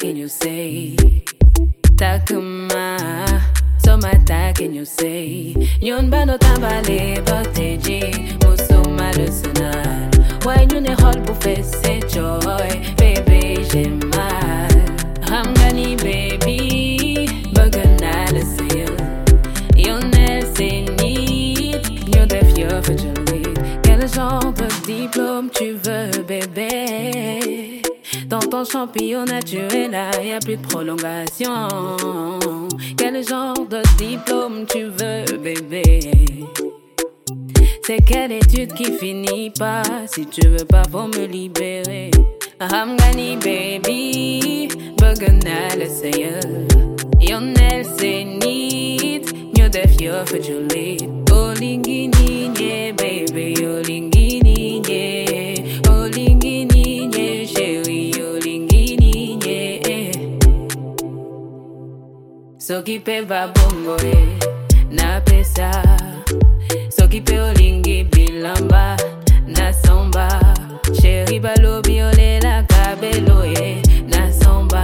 can you say? Takuma, so mata can you say? Yon ba no tambale protégé, mousou malusonal. Why you ne hol pour faire c'est joy, baby j'ai mal. Hamgani baby, bagana le seal. Yon el sénit, yon def yo fajolit. Quel genre de diplôme tu veux, bébé? Dans ton champignon naturel, là, y'a plus de prolongation. Quel genre de diplôme tu veux, bébé? C'est quelle étude qui finit pas? Si tu veux pas, faut me libérer. I'm gonna baby, bagana le seyel. Yon el senit, mieux def yo fajolit. Olingini nye, baby, olingini nye. Olingini nye, chérie, olingini nye. So qui pe va bongo na pesa. So qui pe olingi bilamba na samba. Chérie balobi ole la kabelo na samba.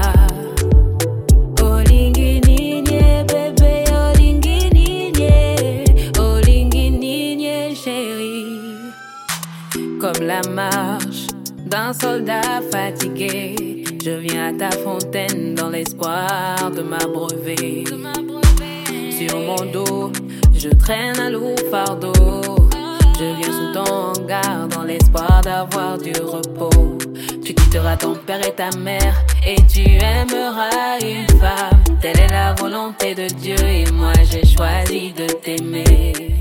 Olingini nye, bébé, olingini nye. Olingini nye, chérie. Comme la marche d'un soldat fatigué, je viens à ta fontaine dans l'espoir de m'abreuver. Sur mon dos, je traîne un lourd fardeau. Je viens sous ton hangar dans l'espoir d'avoir du repos. Tu quitteras ton père et ta mère et tu aimeras une femme. Telle est la volonté de Dieu et moi j'ai choisi de t'aimer.